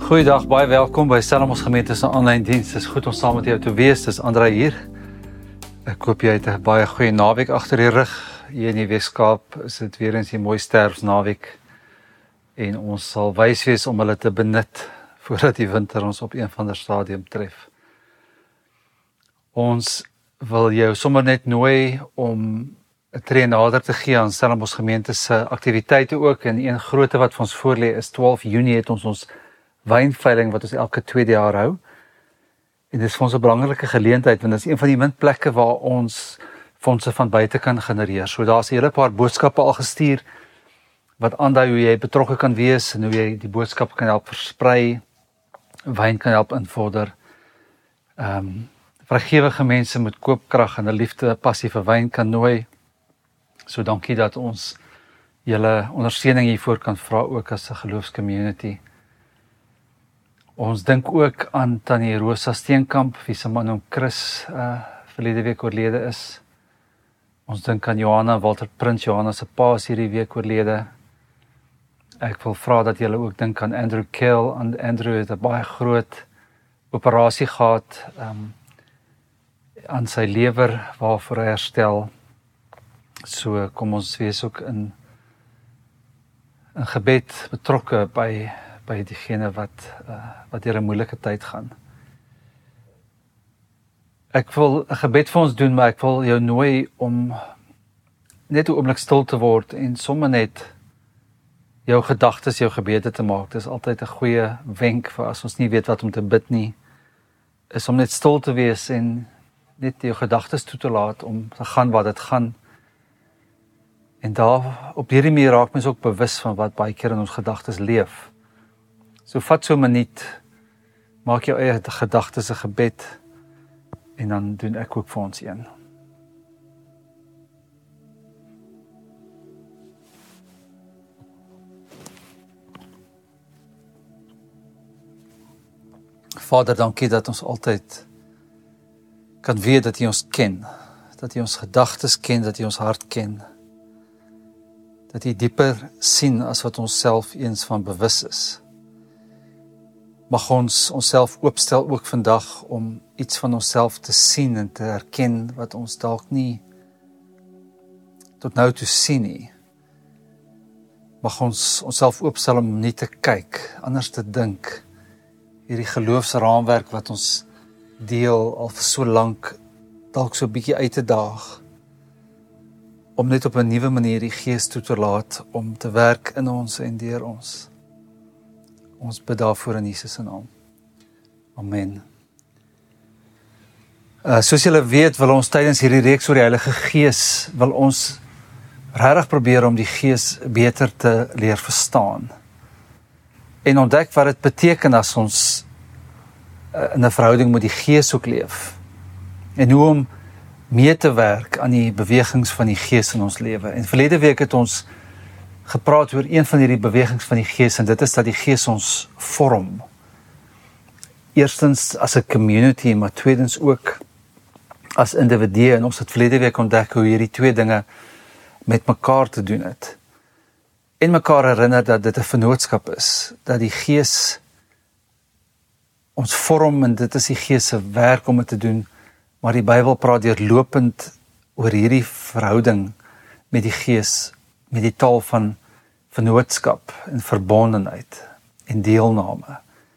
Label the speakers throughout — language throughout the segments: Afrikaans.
Speaker 1: Goeiedag, baie welkom by Stellenbosch Gemeente se aanlyn diens. Dit is goed om saam met jou te wees. Dis André hier. Ek hoop jy het 'n baie goeie naweek agter die rug. Hier in die Weskaap is dit weer eens 'n mooi sterfsnaweek. En ons sal wys wees om hulle te benut voordat die winter ons op een van die stadium tref. Ons wil jou sommer net nooi om 'n tree nader te gee aan Stellenbosch Gemeente se aktiwiteite ook. En een grootte wat vir ons voorlê is 12 Junie het ons wynveiling wat ons elke tweede jaar hou. En dit is vir ons 'n belangrike geleentheid, want dit is een van die min plekke waar ons fondse van buite kan genereer. So daar's 'n hele paar boodskappe al gestuur, wat aandui hoe jy betrokke kan wees, en hoe jy die boodskap kan help versprei, wyn kan help invorder. Vrygewige mense met koopkrag en 'n liefde, passie vir wyn kan nooi. So dankie dat ons julle ondersteuning hiervoor kan vra, ook as 'n geloofscommunity. Ons dink ook aan Tannie Rosa Steenkamp, wie se man oom Chris verlede week oorlede is. Ons dink aan Johanna, Walter Prins, Johanna se pa is hierdie week oorlede. Ek wil vra dat julle ook dink aan Andrew Kell. Andrew het 'n baie groot operasie gehad aan sy lewer, waarvoor hy herstel. So kom ons wees ook in gebed betrokke by diegene wat deur 'n moeilike tyd gaan. Ek wil 'n gebed vir ons doen, maar ek wil jou nooi om net 'n oomblik stil te word en sommer net jou gedagtes, jou gebede te maak. Dit is altyd 'n goeie wenk vir as ons nie weet wat om te bid nie, is om net stil te wees en net jou gedagtes toe te laat om te gaan wat dit gaan. En daar, op hierdie manier raak mens ook bewus van wat baie keer in ons gedagtes leef. So vat so 'n minuut, maak jou eie gedagtes 'n gebed, en dan doen ek ook vir ons een. Vader, dankie dat ons altyd kan weet dat U ons ken, dat U ons gedagtes ken, dat U ons hart ken, dat U dieper sien as wat ons self eens van bewus is. Mag ons onsself oopstel ook vandag om iets van onsself te sien en te herken wat ons dalk nie tot nou toe sien nie. Mag ons onsself oopstel om nie te kyk, anders te dink. Hierdie geloofsraamwerk wat ons deel al vir so lank, dalk so 'n bietjie uit te daag, om net op 'n nuwe manier die Gees toe te laat om te werk in ons en deur ons. Ons bid daarvoor in Jesus se naam. Amen. Soos julle weet, wil ons tydens hierdie reeks oor die Heilige Gees, wil ons regtig probeer om die Gees beter te leer verstaan. En ontdek wat dit beteken as ons in 'n verhouding met die Gees ook leef. En hoe om mee te werk aan die bewegings van die Gees in ons lewe. En verlede week het ons gepraat oor een van hierdie bewegings van die Gees, en dit is dat die Gees ons vorm. Eerstens as 'n community, maar tweedens ook as individue, en ons het verlede week ontdek hoe hierdie twee dinge met mekaar te doen het. En mekaar herinner dat dit 'n vennootskap is, dat die Gees ons vorm, en dit is die Gees se werk om dit te doen, maar die Bybel praat deurlopend oor hierdie verhouding met die Gees, met die taal van vennootskap en verbondenheid en deelname.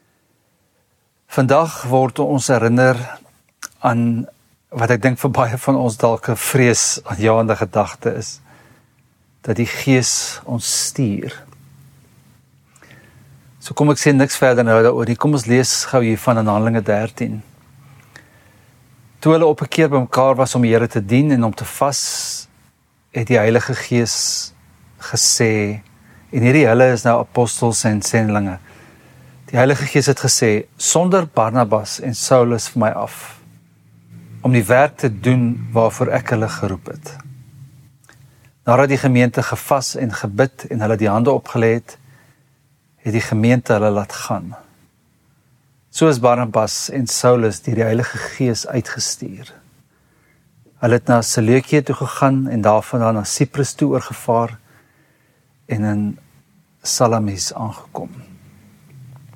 Speaker 1: Vandag word ons herinner aan wat ek dink vir baie van ons dalk 'n vreesaanjaende gedagte is, dat die Gees ons stuur. So kom ek sê niks verder nou daaroor nie. Kom ons lees gou hier van in Handelinge 13. Toe hulle op 'n keer bymekaar was om die Here te dien en om te vas, het die Heilige Gees gesê, en hierdie hulle is nou apostels en sendlinge. Die Heilige Gees het gesê, sonder Barnabas en Saulus vir my af, om die werk te doen waarvoor ek hulle geroep het. Nadat die gemeente gevas en gebid en hulle die hande opgelê het, het die gemeente hulle laat gaan. So is Barnabas en Saulus deur die Heilige Gees uitgestuur. Hulle het na Seleukia toe gegaan en daarvandaan na Cyprus toe oorgevaar en in Salamis aangekom.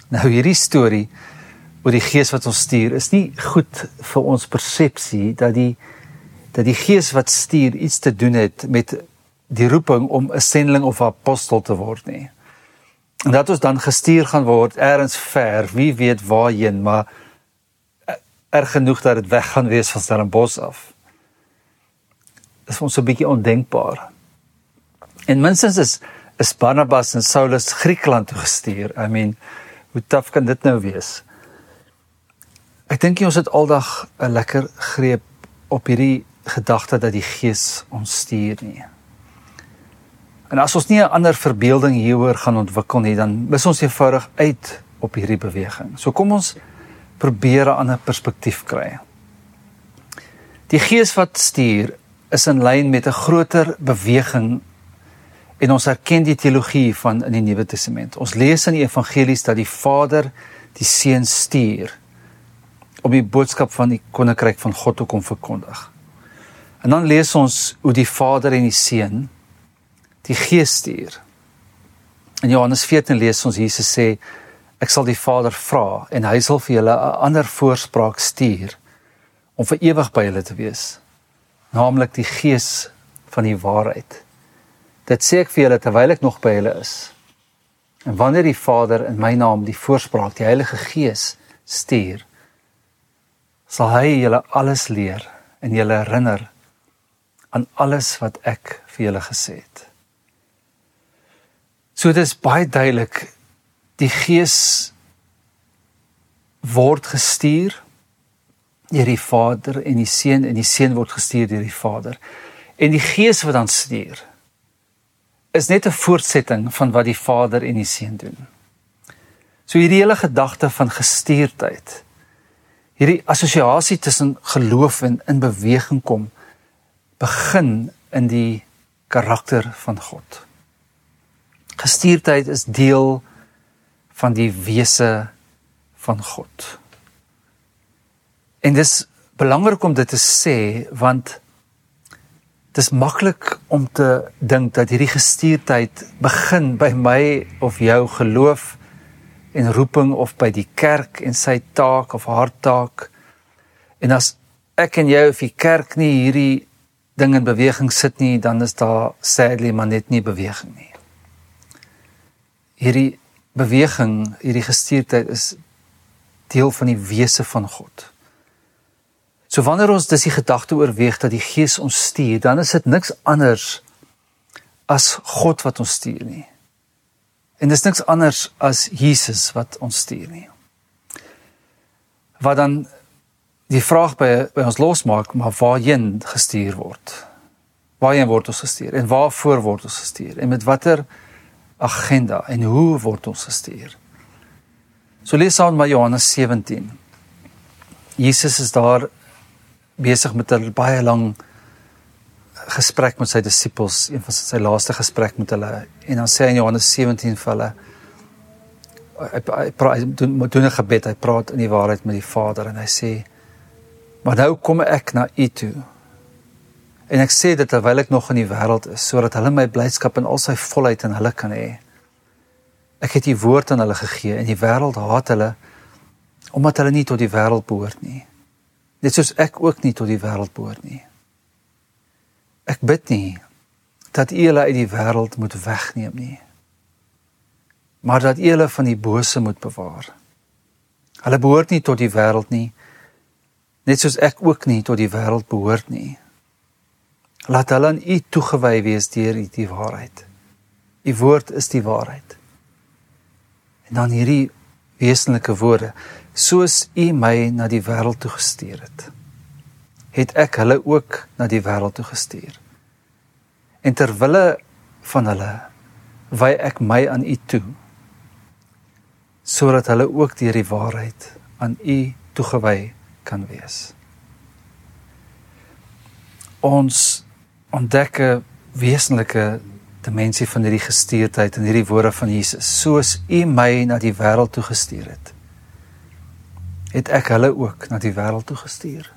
Speaker 1: Nou hierdie storie oor die Gees wat ons stuur is nie goed vir ons persepsie dat die Gees wat stuur iets te doen het met die roeping om 'n sendeling of 'n apostel te word nie. En dat ons dan gestuur gaan word ergens ver, wie weet waarheen, maar erg genoeg dat dit weg gaan wees van Stellenbosch af. Dit is vir ons 'n bietjie ondenkbaar. En minstens is Barnabas en Saulus Griekeland toe gestuur. I mean, hoe taaf kan dit nou wees? Ek dink ons het aldag 'n lekker greep op hierdie gedagte dat die Gees ons stuur nie. En as ons nie 'n ander verbeelding hieroor gaan ontwikkel nie, dan mis ons eenvoudig uit op hierdie beweging. So kom ons probeer 'n ander perspektief kry. Die Gees wat stuur is in lyn met 'n groter beweging en ons erken die teologie van in die Nuwe Testament. Ons lees in die evangelies dat die Vader die Seun stuur om die boodskap van die koninkryk van God te kom verkondig. En dan lees ons hoe die Vader en die Seun die Gees stuur. In Johannes 14 lees ons Jesus sê, ek sal die Vader vra en hy sal vir julle 'n ander voorspraak stuur om vir ewig by julle te wees, naamlik die Gees van die waarheid. Dit sê ek vir julle terwyl ek nog by julle is. En wanneer die Vader in my naam die voorspraak, die Heilige Gees stuur, sal hy julle alles leer en julle herinner aan alles wat ek vir julle gesê het. So dit is baie duidelik, die Gees word gestuur deur die Vader en die Seun word gestuur deur die Vader. En die Gees wat dan stuur, is net 'n voortsetting van wat die Vader en die Seun doen. So hierdie hele gedagte van gestuurdheid, hierdie assosiasie tussen geloof en in beweging kom, begin in die karakter van God. Gestuurdheid is deel van die wese van God. En dis belangrik om dit te sê, want dit is maklik om te dink dat hierdie gestuurdheid begin by my of jou geloof en roeping of by die kerk en sy taak of haar taak. En as ek en jy of die kerk nie hierdie ding in beweging sit nie, dan is daar sadly maar net nie beweging nie. Hierdie beweging, hierdie gestuurdheid is deel van die wese van God. So wanneer ons dus die gedagte oorweeg dat die Gees ons stuur, dan is dit niks anders as God wat ons stuur nie. En dis niks anders as Jesus wat ons stuur nie. Wat dan die vraag by ons losmaak, maar waarheen gestuur word? Waarheen word ons gestuur? En waarvoor word ons gestuur? En met watter agenda? En hoe word ons gestuur? So lees aan by Johannes 17. Jesus is daar besig met 'n baie lang gesprek met sy disippels, een van sy laaste gesprek met hulle, en dan sê hy in Johannes 17 vir hulle, hy doen 'n gebed, hy praat in die waarheid met die Vader, en hy sê, maar nou kom ek na u toe, en ek sê dit terwyl ek nog in die wêreld is, sodat hulle my blydskap in al sy volheid in hulle kan hê. Ek het die woord aan hulle gegee, en die wêreld haat hulle, omdat hulle nie tot die wêreld behoort nie. Net soos ek ook nie tot die wêreld behoort nie. Ek bid nie, dat u hulle uit die wêreld moet wegneem nie, maar dat u hulle van die bose moet bewaar. Hulle behoort nie tot die wêreld nie, net soos ek ook nie tot die wêreld behoort nie. Laat hulle aan u toegewy wees deur die waarheid. U woord is die waarheid. En dan hierdie wesenlike woorde, soos u my na die wêreld toe gestuur het ek hulle ook na die wêreld toe gestuur. En terwille van hulle, wy ek my aan u toe, sodat hulle ook deur die waarheid aan u toegewy kan wees. Ons ontdek 'n wesenlike dimensie van hierdie gestuurdheid en hierdie woorde van Jesus. Soos u my na die wêreld toe gestuur het ek hulle ook na die wêreld toe gestuur.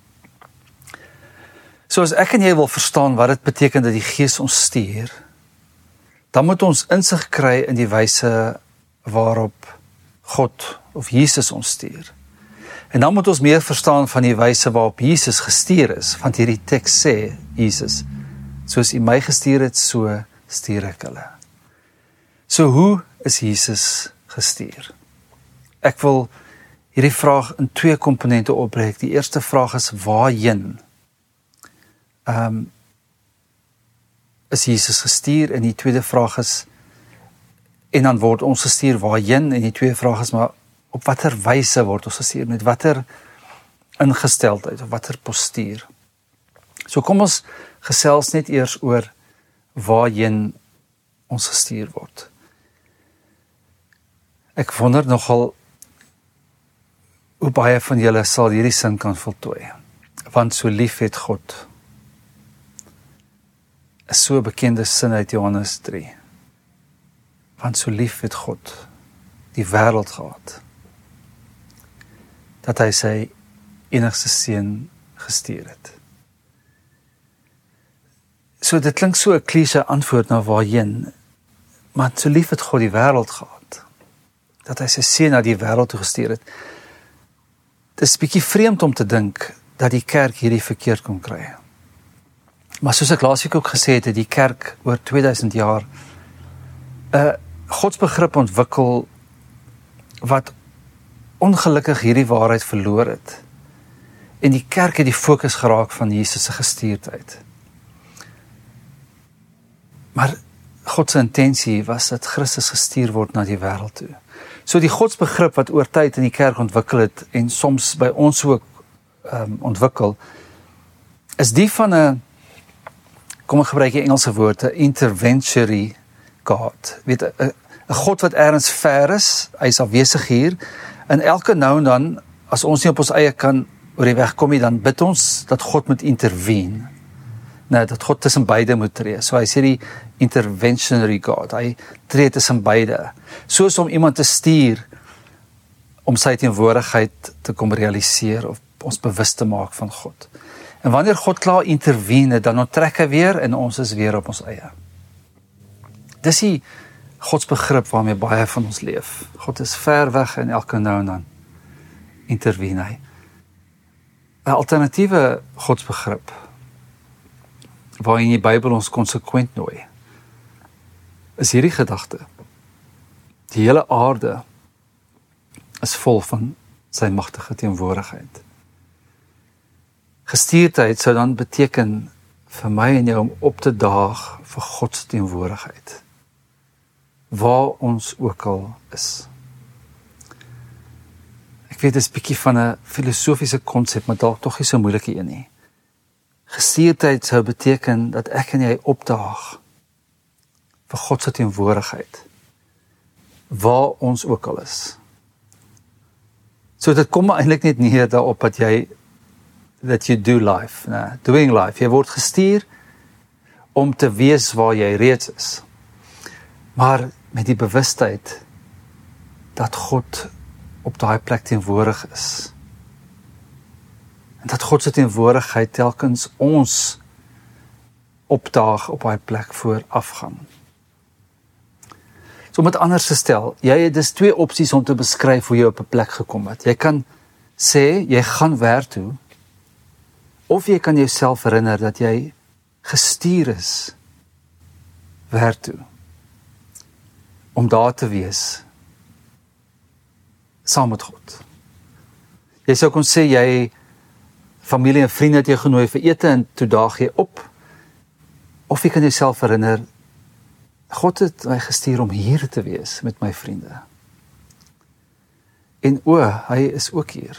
Speaker 1: So as ek en jy wil verstaan wat dit beteken dat die Gees ons stuur, dan moet ons insig kry in die wyse waarop God of Jesus ons stuur. En dan moet ons meer verstaan van die wyse waarop Jesus gestuur is, want hierdie teks sê, Jesus, soos U my gestuur het, so stuur ek hulle. So hoe is Jesus gestuur? Ek wil hierdie vraag in 2 komponente opbreek. Die eerste vraag is, waarheen is Jesus gestuur? En die tweede vraag is, en dan word ons gestuur waarheen? En die tweede vraag is, maar op watter wyse word ons gestuur? Met watter ingesteldheid, of watter postuur? So kom ons gesels net eers oor waarheen ons gestuur word. Ek wonder nogal hoe baie van julle sal hierdie sin kan voltooi. Want so lief het God. Is so 'n bekende sin uit Johannes 3. Want so lief het God die wêreld gehad, dat hy sy enigste seun gestuur het. So dit klink so 'n klise antwoord na waarheen, maar so lief het God die wêreld gehad, dat hy sy seun na die wêreld toe gestuur het. Dit is 'n bietjie vreemd om te dink dat die kerk hierdie verkeerd kon kry. Maar soos ek laasweek ook gesê het, die kerk oor 2000 jaar 'n godsbegrip ontwikkel wat ongelukkig hierdie waarheid verloor het. En die kerk het die fokus geraak van Jesus se gestuurdheid. Maar God se intensie was dat Christus gestuur word na die wêreld toe. So die godsbegrip wat oor tyd in die kerk ontwikkel het, en soms by ons ook ontwikkel, is die van 'n, kom ek gebruik die Engelse woord, 'n interventionary God. Weet, 'n God wat ergens ver is, hy is afwesig hier, en elke nou en dan, as ons nie op ons eie kan oor die weg kom nie, dan bid ons dat God moet intervene. Nou, dat God tussen beide moet tree. So hy sê die interventionary God, hy tree tussen beide. Soos om iemand te stuur, om sy teenwoordigheid te kom realiseer, of ons bewus te maak van God. En wanneer God klaar intervene, dan onttrek hy weer, en ons is weer op ons eie. Dis die godsbegrip waarmee baie van ons leef. God is ver weg, en elke nou en dan intervene hy. 'n alternatiewe godsbegrip, waarin die Bybel ons konsekwent nooi, is hierdie gedagte: die hele aarde is vol van sy magtige teenwoordigheid. Gestuurdheid sou dan beteken vir my en jou om op te daag vir God se teenwoordigheid, waar ons ook al is. Ek weet, dit is 'n bietjie van 'n filosofiese konsep, maar dalk tog nie so moeilike een nie. Gestuurdheid sou beteken dat ek en jy opdaag vir God se teenwoordigheid, waar ons ook al is. So dit kom eintlik net neer daarop dat you do life, doing life. Jy word gestuur om te wees waar jy reeds is, maar met die bewustheid dat God op daai plek teenwoordig is. En dat God se teenwoordigheid telkens ons opdaag op daai plek voorafgaan. So om het anders te stel, dis 2 opsies om te beskryf hoe jy op 'n plek gekom het. Jy kan sê, jy gaan werk toe, of jy kan jouself herinner dat jy gestuur is werk toe, om daar te wees, saam met God. Jy sou kon sê, jy familie en vriende het jou genooi vir ete, en toe daag jy op, of jy kan jouself herinner, God het my gestuur om hier te wees met my vriende. En hy is ook hier.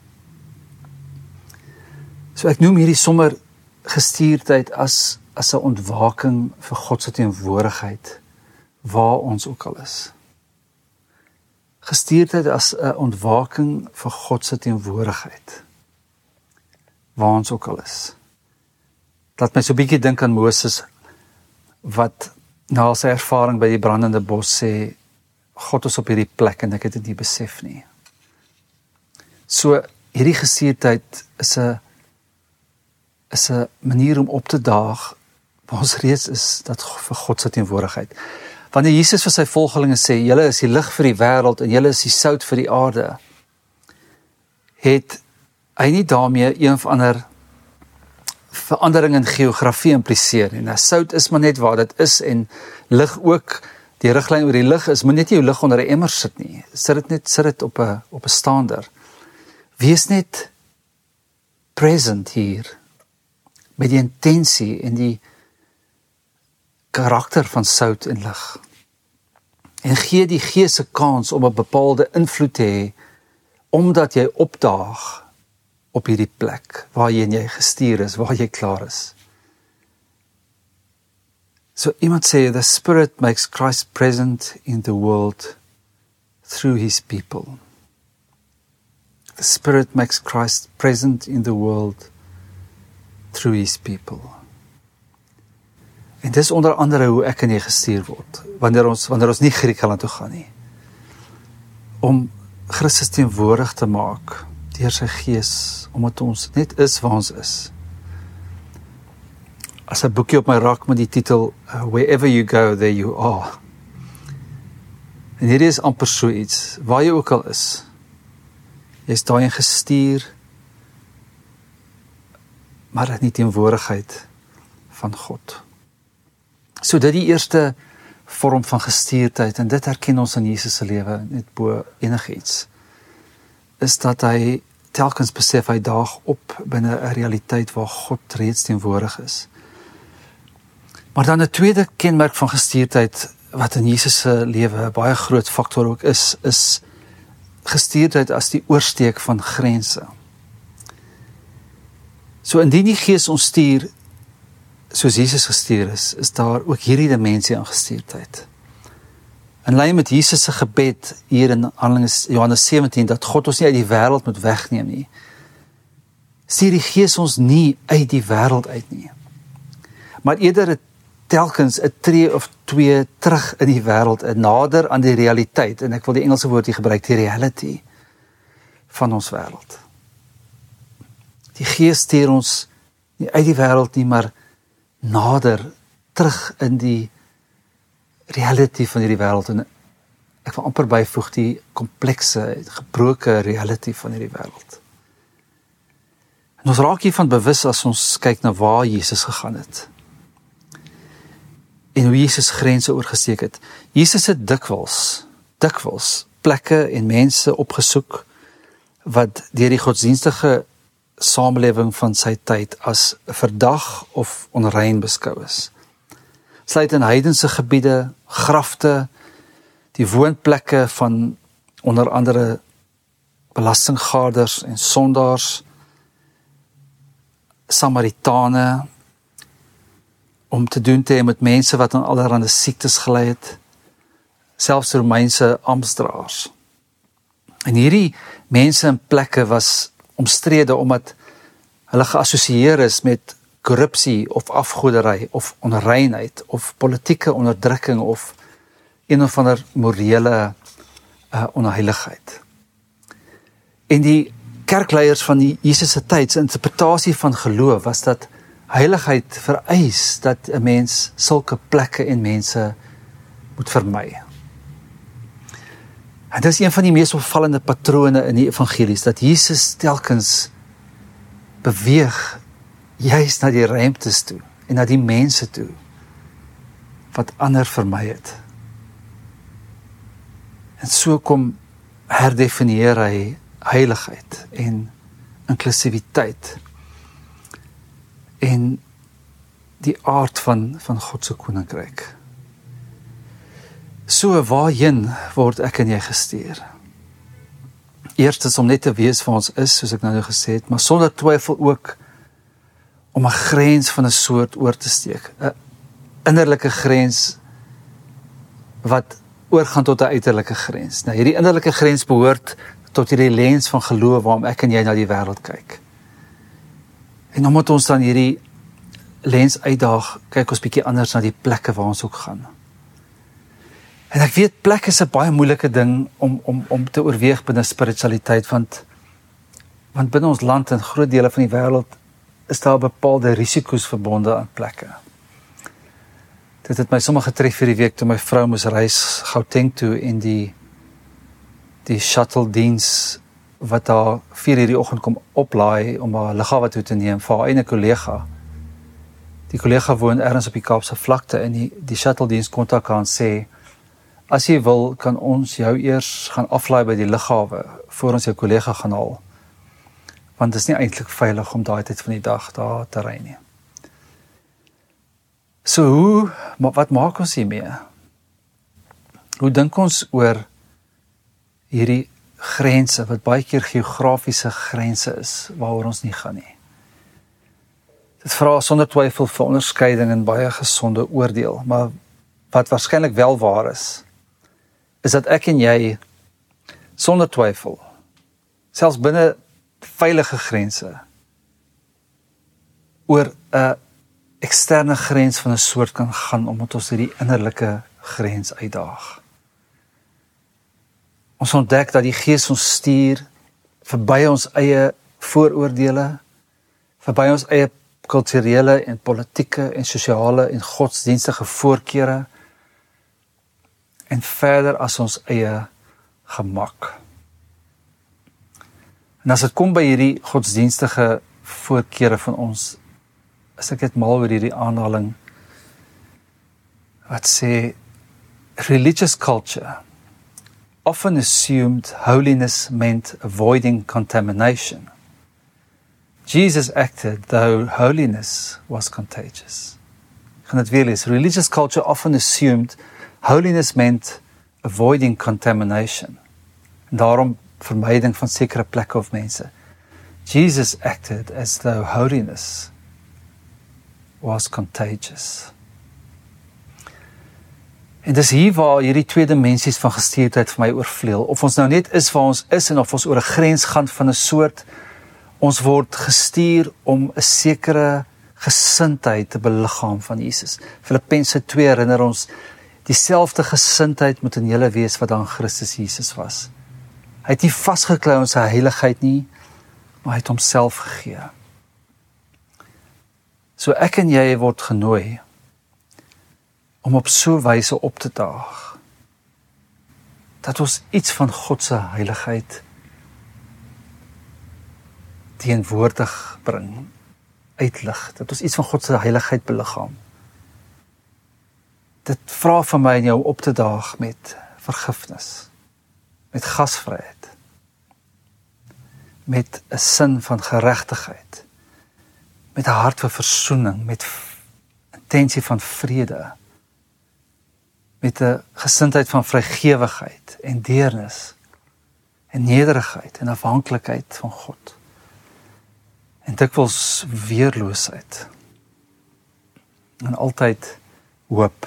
Speaker 1: So ek noem hierdie sommer gestuurdheid as 'n ontwaking vir God se teenwoordigheid, waar ons ook al is. Gestuurdheid as 'n ontwaking vir God se teenwoordigheid, waar ons ook al is. Laat my so 'n bietjie dink aan Moses, wat na sy ervaring by die brandende bos sê, God is op hierdie plek en ek het dit nie besef nie. So, hierdie gestuurdheid is 'n manier om op te daag waar ons reeds is, dat vir God se teenwoordigheid. Wanneer Jesus vir sy volgelinge sê, julle is die lig vir die wêreld en julle is die sout vir die aarde, het hy nie daarmee een of ander verandering in geografie impliseer. En sout is maar net waar dit is en lig ook, die riglyn oor die lig is, moet net nie jou lig onder 'n emmer sit nie. Sit dit op 'n staander. Wees net present hier, met die intensie en die karakter van sout en lig. En gee die Gees se kans om 'n bepaalde invloed te hê, omdat jy opdaag op hierdie plek, waarheen jy gestuur is, waar jy klaar is. So iemand sê, the Spirit makes Christ present in the world through His people. The Spirit makes Christ present in the world through His people. En dis onder andere hoe ek en jy gestuur word, wanneer ons nie Griekeland toe gaan nie, om Christus teenwoordig te maak, deur sy Gees, omdat ons net is waar ons is. As 'n boekie op my rak met die titel, Wherever you go, there you are. En hierdie is amper so iets, waar jy ook al is, jy is daarin gestuur, maar in die teenwoordigheid van God. So dit die eerste vorm van gestuurdheid, en dit herken ons in Jesus se lewe, net bo enigiets, is dat hy telkens besef, hy daag op binne 'n realiteit waar God reeds teenwoordig is. Maar dan 'n tweede kenmerk van gestuurdheid, wat in Jesus se lewe 'n baie groot faktor ook is gestuurdheid as die oorsteek van grense. So indien die Gees ons stuur, soos Jesus gestuur is daar ook hierdie dimensie aan gestuurdheid. In lyn met Jesus se gebed hier in Johannes 17, dat God ons nie uit die wêreld moet wegneem nie, stuur die Gees ons nie uit die wêreld uit nie, maar eerder telkens 'n tree of twee terug in die wêreld, nader aan die realiteit, en ek wil die Engelse woord hier gebruik, die reality van ons wêreld. Die Gees stuur ons nie uit die wêreld nie, maar nader, terug in die reality van hierdie wêreld, en ek wil amper byvoeg die komplekse, gebroke reality van hierdie wêreld. En ons raak hiervan bewus as ons kyk na waar Jesus gegaan het, en hoe Jesus grense oorgesteek het. Jesus het dikwels plekke en mense opgesoek, wat deur die godsdienstige samelewing van sy tyd as verdag of onrein beskou is. Sluit in heidense gebiede, grafte, die woonplekke van onder andere belastinggarders en sondaars, Samaritane, om te doen te hê met mense wat aan allerlei siektes gelei het, selfs Romeinse amptdraers. En hierdie mense en plekke was omstrede omdat hulle geassosieer is met korrupsie of afgoderry of onreinheid of politieke onderdrukking of een of ander morele onheiligheid. En die kerkleiers van die Jesus se tyd se interpretasie van geloof was dat heiligheid vereis dat 'n mens sulke plekke en mense moet vermy. En dit is een van die mees opvallende patrone in die evangelies, dat Jesus telkens beweeg juist na die ruimtes toe en na die mense toe wat ander vermy het. En so kom herdefinieer hy heiligheid en inklusiwiteit en die aard van God se koninkryk. So waarheen word ek en jy gestuur? Eerstens om net te weet waar ons is, soos ek nou gesê het, maar sonder twyfel ook om 'n grens van 'n soort oor te steek. 'n Innerlike grens wat oorgaan tot 'n uiterlike grens. Nou hierdie innerlike grens behoort tot hierdie lens van geloof waarom ek en jy na die wêreld kyk. En omdat ons dan hierdie lens uitdaag, kyk ons bietjie anders na die plekke waar ons ook gaan. En ek weet, plek is 'n baie moeilike ding om te oorweeg binne spiritualiteit, want binne ons land en groot dele van die wêreld is daar bepaalde risiko's verbonde aan plekke. Dit het my sommer getref vir die week toe my vrou moes reis Gauteng toe en die shuttle diens wat daar 4:00 die oggend kom oplaai om haar lughawe toe te neem vir haar eie kollega. Die kollega woon ergens op die Kaapse vlakte en die shuttle diens kontak haar en sê, as jy wil, kan ons jou eers gaan aflaai by die lughawe voor ons jou kollega gaan haal. Want dit is nie eintlik veilig om daai tyd van die dag daar te ry nie. So wat maak ons hiermee? Hoe dink ons oor hierdie grense, wat baie keer geografiese grense is, waaroor ons nie gaan nie? Dit vra sonder twyfel vir onderskeiding en baie gesonde oordeel, maar wat waarskynlik wel waar is dat ek en jy, sonder twyfel, selfs binne veilige grense, oor 'n eksterne grens van 'n soort kan gaan, omdat ons hierdie innerlike grens uitdaag. Ons ontdek dat die Gees ons stuur verby ons eie vooroordele, verby ons eie kulturele en politieke en sosiale en godsdienstige voorkeure en verder as ons eie gemak. En as dit kom by hierdie godsdienstige voorkeure van ons, is ek net mal oor hierdie aanhaling wat sê, religious culture often assumed holiness meant avoiding contamination. Jesus acted though holiness was contagious. Ek gaan dit weer lees. Religious culture often assumed holiness meant avoiding contamination. En daarom vermyding van sekere plekke of mense. Jesus acted as though holiness was contagious. En dis hier waar hierdie twee dimensies van gestuurdheid vir my oorvleuel. Of ons nou net is waar ons is en of ons oor 'n grens gaan van 'n soort, ons word gestuur om 'n sekere gesindheid te beliggaam van Jesus. Filippense 2 herinner ons, dieselfde gesindheid moet in julle wees wat aan Christus Jesus was. Hy het nie vasgeklou aan sy heiligheid nie, maar hy het homself gegee. So ek en jy word genooi om op so 'n wyse op te daag, dat ons iets van God se heiligheid teenwoordig bring, uitlig, dat ons iets van God se heiligheid beliggaam. Dit vra van my en jou op te daag met vergifnis, met gasvryheid, met 'n sin van geregtigheid, met 'n hart vir versoening, met intensie van vrede, met 'n gesindheid van vrygewigheid en deernis en nederigheid en afhanklikheid van God. En dikwels weerloosheid. En altyd hoop.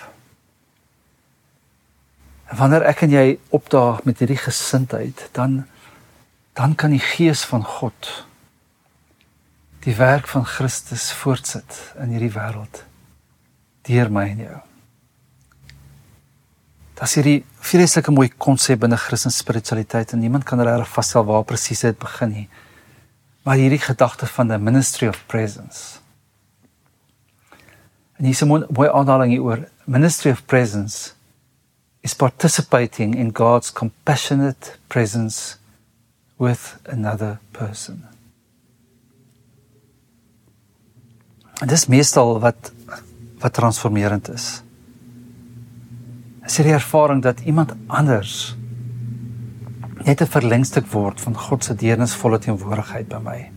Speaker 1: En wanneer ek en jy opdaag met hierdie gesindheid, dan kan die Gees van God die werk van Christus voortsit in hierdie wêreld, deur my en jou. Dat is hierdie vreeslike mooi konsep binne Christelike spiritualiteit en niemand kan regtig vasstel waar presies dit begin nie. Maar hierdie gedagte van the ministry of presence. En hier is 'n mooi aanhaling hieroor. Ministry of presence is participating in God's compassionate presence with another person. En dis meestal wat transformerend is. Is die ervaring dat iemand anders net 'n verlengstuk word van God se deernisvolle teenwoordigheid by my.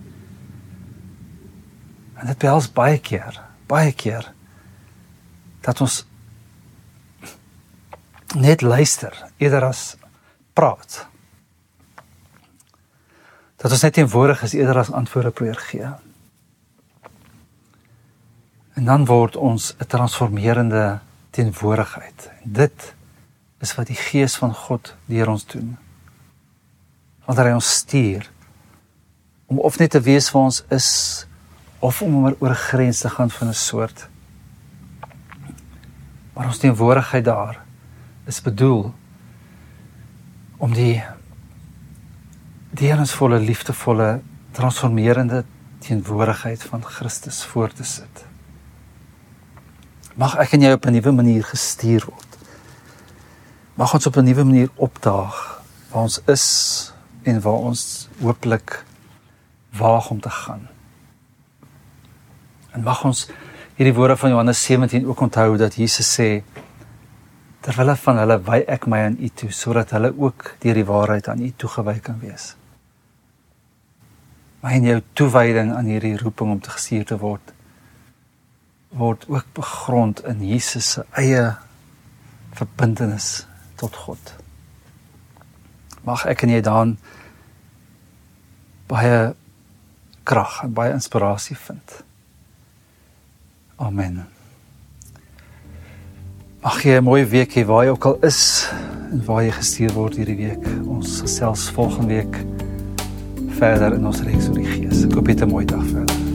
Speaker 1: En dit behels baie keer, dat ons net luister, eerder as praat. Dat ons net teenwoordig is, eerder as antwoorde probeer gee. En dan word ons 'n transformerende teenwoordigheid. En dit is wat die Gees van God deur ons doen. Wanneer hy ons stuur, om of net te wees waar ons is, of om oor 'n grens te gaan van 'n soort. Maar ons teenwoordigheid daar is bedoel om die deernisvolle, liefdevolle, transformerende teenwoordigheid van Christus voor te sit. Mag ek en jy op 'n nuwe manier gestuur word. Mag ons op 'n nuwe manier opdaag waar ons is en waar ons hopelik waag om te gaan. En mag ons hierdie woorde van Johannes 17 ook onthou dat Jesus sê, terwille van hulle wy ek my aan U toe, sodat hulle ook deur die waarheid aan U toegewy kan wees. Maar in jou toewyding aan hierdie roeping om te gestuur te word ook begrond in Jesus se eie verbintenis tot God. Mag ek en jy dan baie krag en baie inspirasie vind. Amen. Mag jy 'n mooi week hê waar jy ook al is en waar jy gestuur word hierdie week. Ons gesels volgende week verder in ons reeks oor die Gees. Ek hoop jy het 'n mooi dag verder.